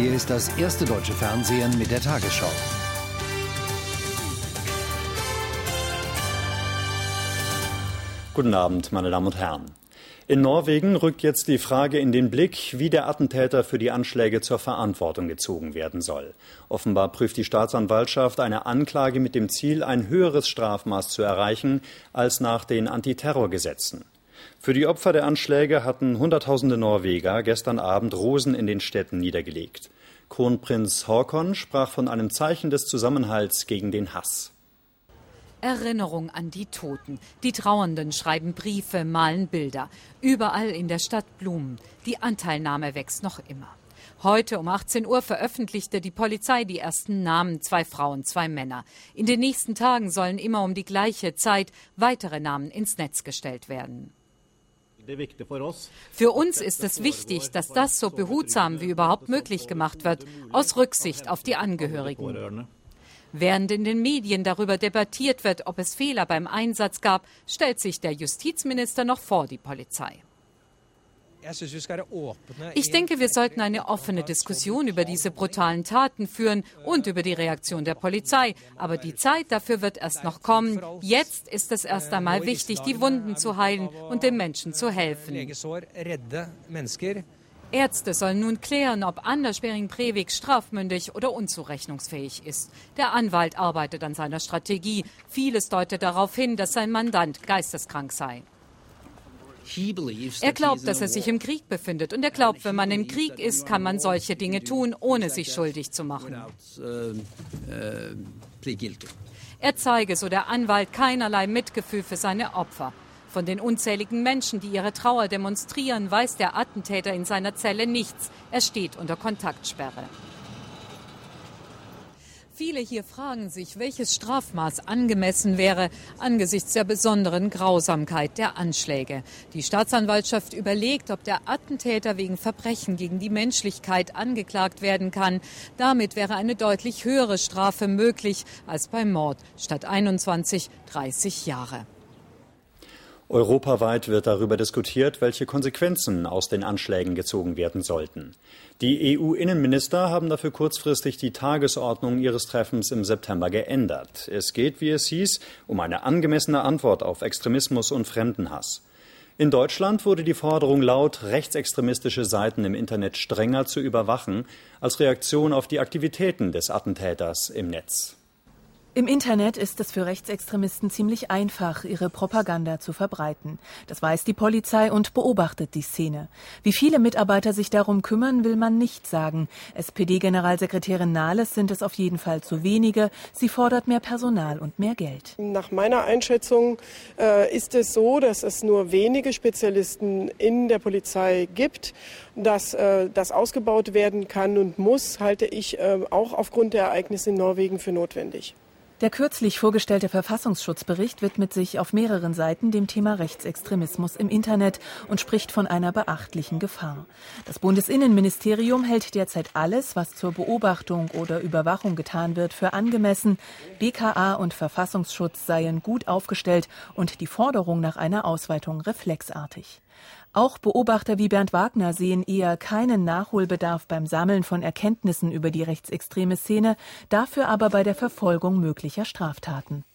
Hier ist das erste deutsche Fernsehen mit der Tagesschau. Guten Abend, meine Damen und Herren. In Norwegen rückt jetzt die Frage in den Blick, wie der Attentäter für die Anschläge zur Verantwortung gezogen werden soll. Offenbar prüft die Staatsanwaltschaft eine Anklage mit dem Ziel, ein höheres Strafmaß zu erreichen als nach den Antiterrorgesetzen. Für die Opfer der Anschläge hatten Hunderttausende Norweger gestern Abend Rosen in den Städten niedergelegt. Kronprinz Haakon sprach von einem Zeichen des Zusammenhalts gegen den Hass. Erinnerung an die Toten. Die Trauernden schreiben Briefe, malen Bilder. Überall in der Stadt Blumen. Die Anteilnahme wächst noch immer. Heute um 18 Uhr veröffentlichte die Polizei die ersten Namen, 2 Frauen, 2 Männer. In den nächsten Tagen sollen immer um die gleiche Zeit weitere Namen ins Netz gestellt werden. Für uns ist es wichtig, dass das so behutsam wie überhaupt möglich gemacht wird, aus Rücksicht auf die Angehörigen. Während in den Medien darüber debattiert wird, ob es Fehler beim Einsatz gab, stellt sich der Justizminister noch vor die Polizei. Ich denke, wir sollten eine offene Diskussion über diese brutalen Taten führen und über die Reaktion der Polizei. Aber die Zeit dafür wird erst noch kommen. Jetzt ist es erst einmal wichtig, die Wunden zu heilen und den Menschen zu helfen. Ärzte sollen nun klären, ob Anders Behring Breivik strafmündig oder unzurechnungsfähig ist. Der Anwalt arbeitet an seiner Strategie. Vieles deutet darauf hin, dass sein Mandant geisteskrank sei. Er glaubt, dass er sich im Krieg befindet. Und er glaubt, wenn man im Krieg ist, kann man solche Dinge tun, ohne sich schuldig zu machen. Er zeige, so der Anwalt, keinerlei Mitgefühl für seine Opfer. Von den unzähligen Menschen, die ihre Trauer demonstrieren, weiß der Attentäter in seiner Zelle nichts. Er steht unter Kontaktsperre. Viele hier fragen sich, welches Strafmaß angemessen wäre angesichts der besonderen Grausamkeit der Anschläge. Die Staatsanwaltschaft überlegt, ob der Attentäter wegen Verbrechen gegen die Menschlichkeit angeklagt werden kann. Damit wäre eine deutlich höhere Strafe möglich als beim Mord, statt 21, 30 Jahre. Europaweit wird darüber diskutiert, welche Konsequenzen aus den Anschlägen gezogen werden sollten. Die EU-Innenminister haben dafür kurzfristig die Tagesordnung ihres Treffens im September geändert. Es geht, wie es hieß, um eine angemessene Antwort auf Extremismus und Fremdenhass. In Deutschland wurde die Forderung laut, rechtsextremistische Seiten im Internet strenger zu überwachen, als Reaktion auf die Aktivitäten des Attentäters im Netz. Im Internet ist es für Rechtsextremisten ziemlich einfach, ihre Propaganda zu verbreiten. Das weiß die Polizei und beobachtet die Szene. Wie viele Mitarbeiter sich darum kümmern, will man nicht sagen. SPD-Generalsekretärin Nahles sind es auf jeden Fall zu wenige. Sie fordert mehr Personal und mehr Geld. Nach meiner Einschätzung ist es so, dass es nur wenige Spezialisten in der Polizei gibt. Dass das ausgebaut werden kann und muss, halte ich auch aufgrund der Ereignisse in Norwegen für notwendig. Der kürzlich vorgestellte Verfassungsschutzbericht widmet sich auf mehreren Seiten dem Thema Rechtsextremismus im Internet und spricht von einer beachtlichen Gefahr. Das Bundesinnenministerium hält derzeit alles, was zur Beobachtung oder Überwachung getan wird, für angemessen. BKA und Verfassungsschutz seien gut aufgestellt und die Forderung nach einer Ausweitung reflexartig. Auch Beobachter wie Bernd Wagner sehen eher keinen Nachholbedarf beim Sammeln von Erkenntnissen über die rechtsextreme Szene, dafür aber bei der Verfolgung möglicher Straftaten.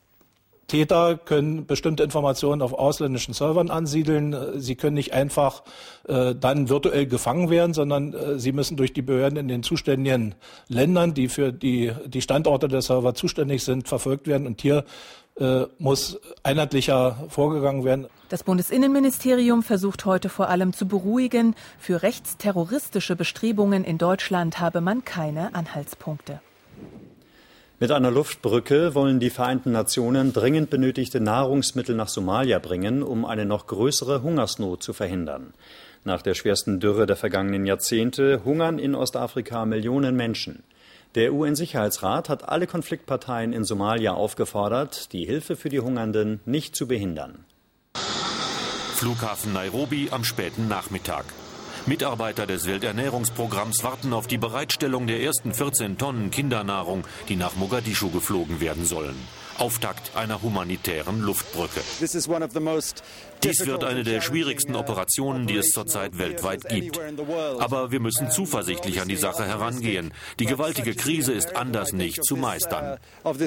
Täter können bestimmte Informationen auf ausländischen Servern ansiedeln. Sie können nicht einfach dann virtuell gefangen werden, sondern sie müssen durch die Behörden in den zuständigen Ländern, die für die Standorte der Server zuständig sind, verfolgt werden. Und hier muss einheitlicher vorgegangen werden. Das Bundesinnenministerium versucht heute vor allem zu beruhigen. Für rechtsterroristische Bestrebungen in Deutschland habe man keine Anhaltspunkte. Mit einer Luftbrücke wollen die Vereinten Nationen dringend benötigte Nahrungsmittel nach Somalia bringen, um eine noch größere Hungersnot zu verhindern. Nach der schwersten Dürre der vergangenen Jahrzehnte hungern in Ostafrika Millionen Menschen. Der UN-Sicherheitsrat hat alle Konfliktparteien in Somalia aufgefordert, die Hilfe für die Hungernden nicht zu behindern. Flughafen Nairobi am späten Nachmittag. Mitarbeiter des Welternährungsprogramms warten auf die Bereitstellung der ersten 14 Tonnen Kindernahrung, die nach Mogadischu geflogen werden sollen. Auftakt einer humanitären Luftbrücke. Dies wird eine der schwierigsten Operationen, die es zurzeit weltweit gibt. Aber wir müssen zuversichtlich an die Sache herangehen. Die gewaltige Krise ist anders nicht zu meistern.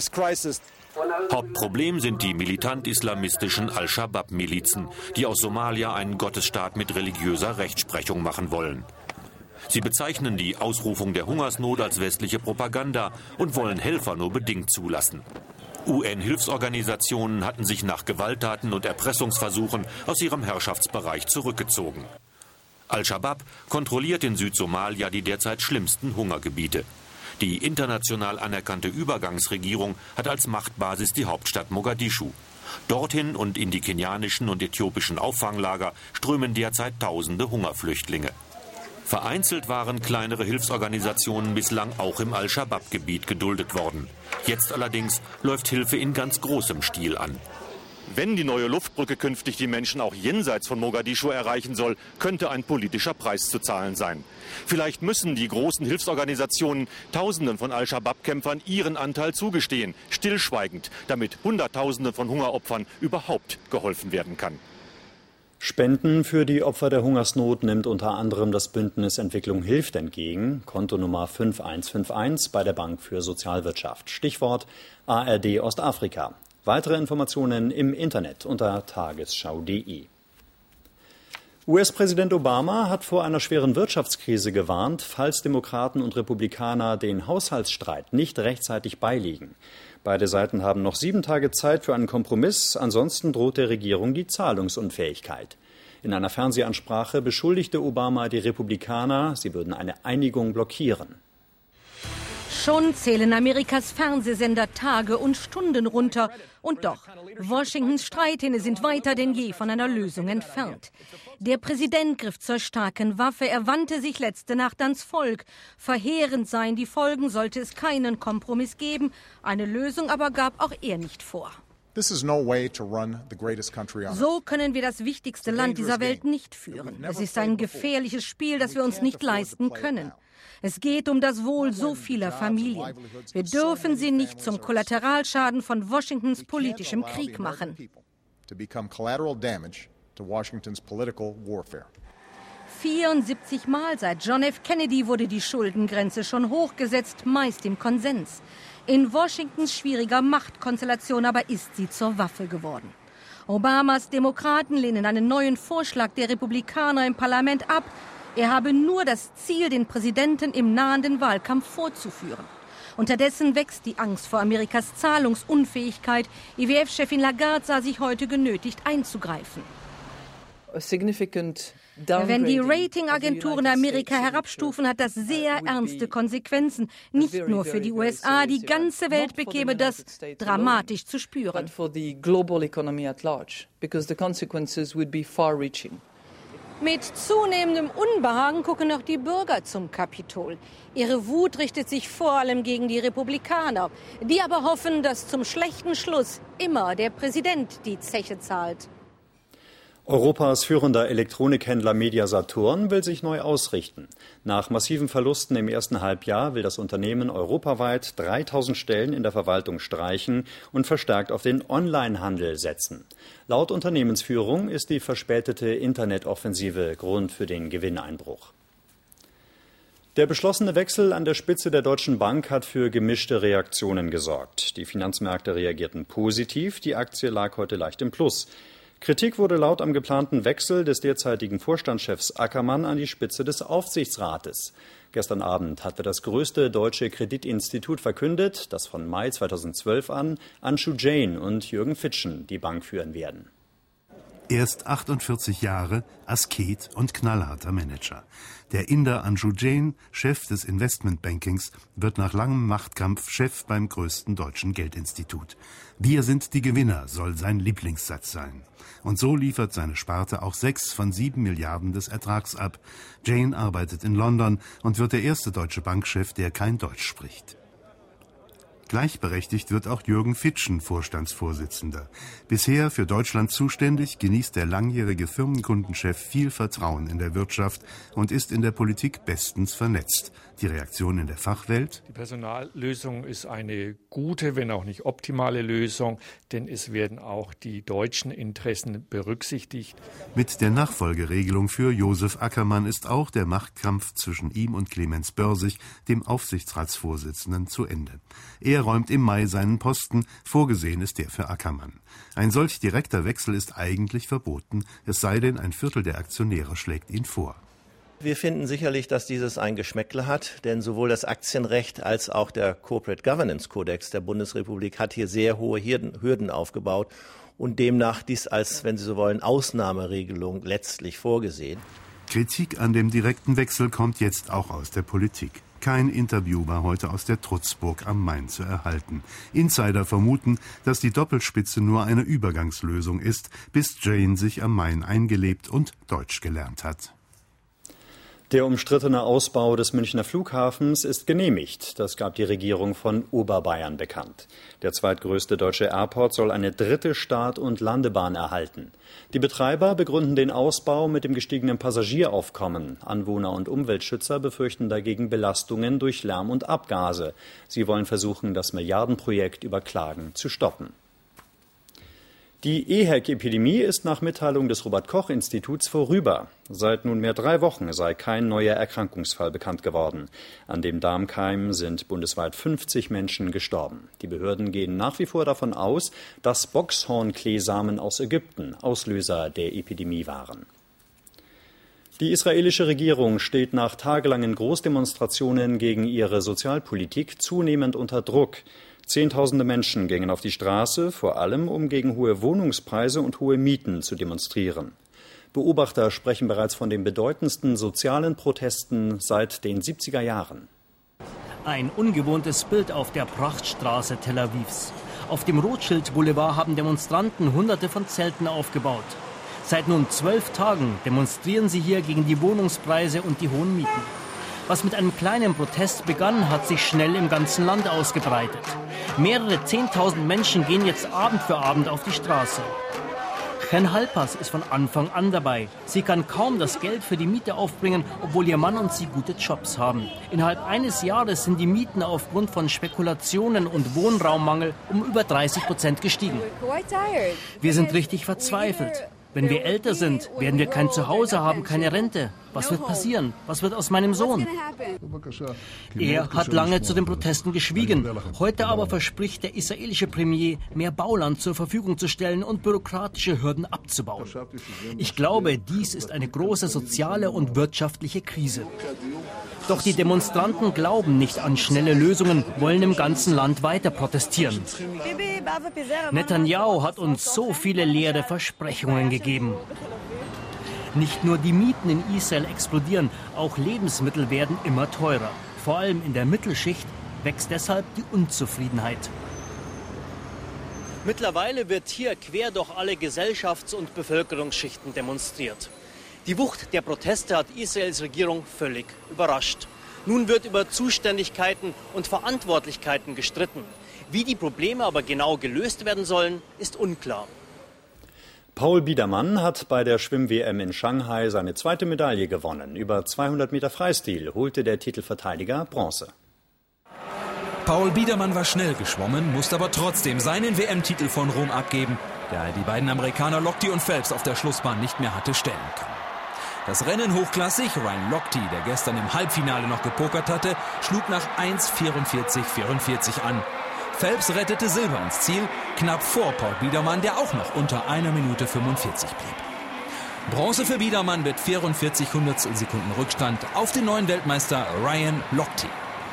Hauptproblem sind die militant-islamistischen Al-Shabaab-Milizen, die aus Somalia einen Gottesstaat mit religiöser Rechtsprechung machen wollen. Sie bezeichnen die Ausrufung der Hungersnot als westliche Propaganda und wollen Helfer nur bedingt zulassen. UN-Hilfsorganisationen hatten sich nach Gewalttaten und Erpressungsversuchen aus ihrem Herrschaftsbereich zurückgezogen. Al-Shabaab kontrolliert in Südsomalia die derzeit schlimmsten Hungergebiete. Die international anerkannte Übergangsregierung hat als Machtbasis die Hauptstadt Mogadischu. Dorthin und in die kenianischen und äthiopischen Auffanglager strömen derzeit tausende Hungerflüchtlinge. Vereinzelt waren kleinere Hilfsorganisationen bislang auch im Al-Shabaab-Gebiet geduldet worden. Jetzt allerdings läuft Hilfe in ganz großem Stil an. Wenn die neue Luftbrücke künftig die Menschen auch jenseits von Mogadischu erreichen soll, könnte ein politischer Preis zu zahlen sein. Vielleicht müssen die großen Hilfsorganisationen Tausenden von Al-Shabaab-Kämpfern ihren Anteil zugestehen, stillschweigend, damit Hunderttausenden von Hungeropfern überhaupt geholfen werden kann. Spenden für die Opfer der Hungersnot nimmt unter anderem das Bündnis Entwicklung hilft entgegen, Kontonummer 5151 bei der Bank für Sozialwirtschaft. Stichwort ARD Ostafrika. Weitere Informationen im Internet unter tagesschau.de. US-Präsident Obama hat vor einer schweren Wirtschaftskrise gewarnt, falls Demokraten und Republikaner den Haushaltsstreit nicht rechtzeitig beilegen. Beide Seiten haben noch 7 Tage Zeit für einen Kompromiss, ansonsten droht der Regierung die Zahlungsunfähigkeit. In einer Fernsehansprache beschuldigte Obama die Republikaner, sie würden eine Einigung blockieren. Schon zählen Amerikas Fernsehsender Tage und Stunden runter. Und doch, Washingtons Streithähne sind weiter denn je von einer Lösung entfernt. Der Präsident griff zur starken Waffe, er wandte sich letzte Nacht ans Volk. Verheerend seien die Folgen, sollte es keinen Kompromiss geben. Eine Lösung aber gab auch er nicht vor. So können wir das wichtigste Land dieser Welt nicht führen. Es ist ein gefährliches Spiel, das wir uns nicht leisten können. Es geht um das Wohl so vieler Familien. Wir dürfen sie nicht zum Kollateralschaden von Washingtons politischem Krieg machen. 74 Mal seit John F. Kennedy wurde die Schuldengrenze schon hochgesetzt, meist im Konsens. In Washingtons schwieriger Machtkonstellation aber ist sie zur Waffe geworden. Obamas Demokraten lehnen einen neuen Vorschlag der Republikaner im Parlament ab. Er habe nur das Ziel, den Präsidenten im nahenden Wahlkampf vorzuführen. Unterdessen wächst die Angst vor Amerikas Zahlungsunfähigkeit. IWF-Chefin Lagarde sah sich heute genötigt einzugreifen. Wenn die Ratingagenturen Amerika herabstufen, hat das sehr ernste Konsequenzen. Nicht nur für die USA, die ganze Welt bekäme das dramatisch zu spüren. Mit zunehmendem Unbehagen gucken auch die Bürger zum Kapitol. Ihre Wut richtet sich vor allem gegen die Republikaner, die aber hoffen, dass zum schlechten Schluss immer der Präsident die Zeche zahlt. Europas führender Elektronikhändler Media-Saturn will sich neu ausrichten. Nach massiven Verlusten im ersten Halbjahr will das Unternehmen europaweit 3000 Stellen in der Verwaltung streichen und verstärkt auf den Onlinehandel setzen. Laut Unternehmensführung ist die verspätete Internetoffensive Grund für den Gewinneinbruch. Der beschlossene Wechsel an der Spitze der Deutschen Bank hat für gemischte Reaktionen gesorgt. Die Finanzmärkte reagierten positiv, die Aktie lag heute leicht im Plus. Kritik wurde laut am geplanten Wechsel des derzeitigen Vorstandschefs Ackermann an die Spitze des Aufsichtsrates. Gestern Abend hatte das größte deutsche Kreditinstitut verkündet, dass von Mai 2012 an Anshu Jain und Jürgen Fitschen die Bank führen werden. Erst 48 Jahre, Asket und knallharter Manager. Der Inder Anshu Jain, Chef des Investmentbankings, wird nach langem Machtkampf Chef beim größten deutschen Geldinstitut. Wir sind die Gewinner, soll sein Lieblingssatz sein. Und so liefert seine Sparte auch 6 von 7 Milliarden des Ertrags ab. Jain arbeitet in London und wird der erste deutsche Bankchef, der kein Deutsch spricht. Gleichberechtigt wird auch Jürgen Fitschen Vorstandsvorsitzender. Bisher für Deutschland zuständig, genießt der langjährige Firmenkundenchef viel Vertrauen in der Wirtschaft und ist in der Politik bestens vernetzt. Die Reaktion in der Fachwelt? Die Personallösung ist eine gute, wenn auch nicht optimale Lösung, denn es werden auch die deutschen Interessen berücksichtigt. Mit der Nachfolgeregelung für Josef Ackermann ist auch der Machtkampf zwischen ihm und Clemens Börsig, dem Aufsichtsratsvorsitzenden, zu Ende. Er räumt im Mai seinen Posten, vorgesehen ist der für Ackermann. Ein solch direkter Wechsel ist eigentlich verboten, es sei denn, ein Viertel der Aktionäre schlägt ihn vor. Wir finden sicherlich, dass dieses ein Geschmäckle hat, denn sowohl das Aktienrecht als auch der Corporate Governance Kodex der Bundesrepublik hat hier sehr hohe Hürden aufgebaut und demnach dies als, wenn Sie so wollen, Ausnahmeregelung letztlich vorgesehen. Kritik an dem direkten Wechsel kommt jetzt auch aus der Politik. Kein Interview war heute aus der Trutzburg am Main zu erhalten. Insider vermuten, dass die Doppelspitze nur eine Übergangslösung ist, bis Jane sich am Main eingelebt und Deutsch gelernt hat. Der umstrittene Ausbau des Münchner Flughafens ist genehmigt. Das gab die Regierung von Oberbayern bekannt. Der zweitgrößte deutsche Airport soll eine dritte Start- und Landebahn erhalten. Die Betreiber begründen den Ausbau mit dem gestiegenen Passagieraufkommen. Anwohner und Umweltschützer befürchten dagegen Belastungen durch Lärm und Abgase. Sie wollen versuchen, das Milliardenprojekt über Klagen zu stoppen. Die EHEC-Epidemie ist nach Mitteilung des Robert-Koch-Instituts vorüber. Seit nunmehr 3 Wochen sei kein neuer Erkrankungsfall bekannt geworden. An dem Darmkeim sind bundesweit 50 Menschen gestorben. Die Behörden gehen nach wie vor davon aus, dass Boxhornkleesamen aus Ägypten Auslöser der Epidemie waren. Die israelische Regierung steht nach tagelangen Großdemonstrationen gegen ihre Sozialpolitik zunehmend unter Druck. Zehntausende Menschen gingen auf die Straße, vor allem um gegen hohe Wohnungspreise und hohe Mieten zu demonstrieren. Beobachter sprechen bereits von den bedeutendsten sozialen Protesten seit den 70er Jahren. Ein ungewohntes Bild auf der Prachtstraße Tel Avivs. Auf dem Rothschild-Boulevard haben Demonstranten Hunderte von Zelten aufgebaut. Seit nun 12 Tagen demonstrieren sie hier gegen die Wohnungspreise und die hohen Mieten. Was mit einem kleinen Protest begann, hat sich schnell im ganzen Land ausgebreitet. Mehrere 10.000 Menschen gehen jetzt Abend für Abend auf die Straße. Chen Halpas ist von Anfang an dabei. Sie kann kaum das Geld für die Miete aufbringen, obwohl ihr Mann und sie gute Jobs haben. Innerhalb eines Jahres sind die Mieten aufgrund von Spekulationen und Wohnraummangel um über 30% gestiegen. Wir sind richtig verzweifelt. Wenn wir älter sind, werden wir kein Zuhause haben, keine Rente. Was wird passieren? Was wird aus meinem Sohn? Er hat lange zu den Protesten geschwiegen. Heute aber verspricht der israelische Premier, mehr Bauland zur Verfügung zu stellen und bürokratische Hürden abzubauen. Ich glaube, dies ist eine große soziale und wirtschaftliche Krise. Doch die Demonstranten glauben nicht an schnelle Lösungen, wollen im ganzen Land weiter protestieren. Netanyahu hat uns so viele leere Versprechungen gegeben. Nicht nur die Mieten in Israel explodieren, auch Lebensmittel werden immer teurer. Vor allem in der Mittelschicht wächst deshalb die Unzufriedenheit. Mittlerweile wird hier quer durch alle Gesellschafts- und Bevölkerungsschichten demonstriert. Die Wucht der Proteste hat Israels Regierung völlig überrascht. Nun wird über Zuständigkeiten und Verantwortlichkeiten gestritten. Wie die Probleme aber genau gelöst werden sollen, ist unklar. Paul Biedermann hat bei der Schwimm-WM in Shanghai seine zweite Medaille gewonnen. Über 200 Meter Freistil holte der Titelverteidiger Bronze. Paul Biedermann war schnell geschwommen, musste aber trotzdem seinen WM-Titel von Rom abgeben, der die beiden Amerikaner Lochte und Phelps auf der Schlussbahn nicht mehr hatte stellen können. Das Rennen hochklassig, Ryan Lochte, der gestern im Halbfinale noch gepokert hatte, schlug nach 1:44,44 an. Phelps rettete Silber ins Ziel, knapp vor Paul Biedermann, der auch noch unter 1 Minute 45 blieb. Bronze für Biedermann mit 44 Hundertstelsekunden Rückstand auf den neuen Weltmeister Ryan Lochte.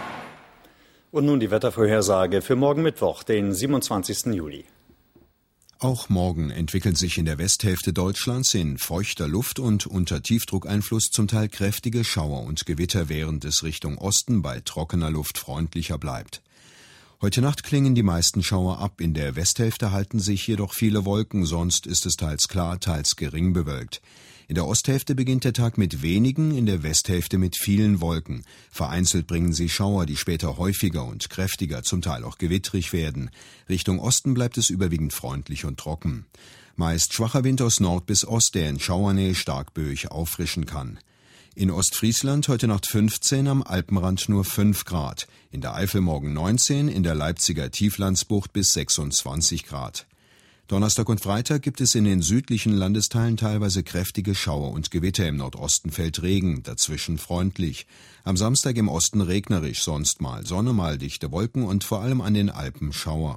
Und nun die Wettervorhersage für morgen Mittwoch, den 27. Juli. Auch morgen entwickeln sich in der Westhälfte Deutschlands in feuchter Luft und unter Tiefdruckeinfluss zum Teil kräftige Schauer und Gewitter, während es Richtung Osten bei trockener Luft freundlicher bleibt. Heute Nacht klingen die meisten Schauer ab, in der Westhälfte halten sich jedoch viele Wolken, sonst ist es teils klar, teils gering bewölkt. In der Osthälfte beginnt der Tag mit wenigen, in der Westhälfte mit vielen Wolken. Vereinzelt bringen sie Schauer, die später häufiger und kräftiger, zum Teil auch gewittrig werden. Richtung Osten bleibt es überwiegend freundlich und trocken. Meist schwacher Wind aus Nord bis Ost, der in Schauernähe stark böig auffrischen kann. In Ostfriesland heute Nacht 15, am Alpenrand nur 5 Grad. In der Eifel morgen 19, in der Leipziger Tieflandsbucht bis 26 Grad. Donnerstag und Freitag gibt es in den südlichen Landesteilen teilweise kräftige Schauer und Gewitter. Im Nordosten fällt Regen, dazwischen freundlich. Am Samstag im Osten regnerisch, sonst mal Sonne, mal dichte Wolken und vor allem an den Alpen Schauer.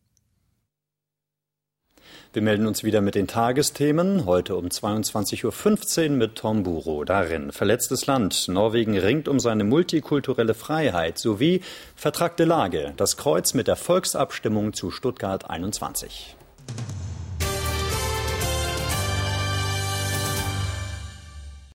Wir melden uns wieder mit den Tagesthemen. Heute um 22.15 Uhr mit Tom Buro. Darin verletztes Land. Norwegen ringt um seine multikulturelle Freiheit sowie vertragte Lage. Das Kreuz mit der Volksabstimmung zu Stuttgart 21.